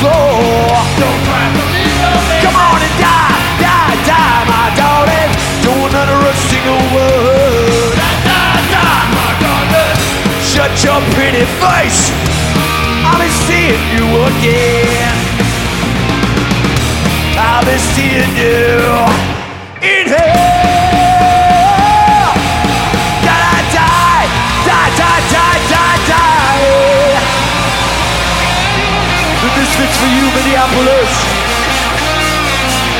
floor. Don't cry for me, no baby. Come on and die, die, die, my darling. Don't utter a single word. Die, die, my darling. Shut your pretty face. I'll be seeing you again. I'll be seeing you in hell.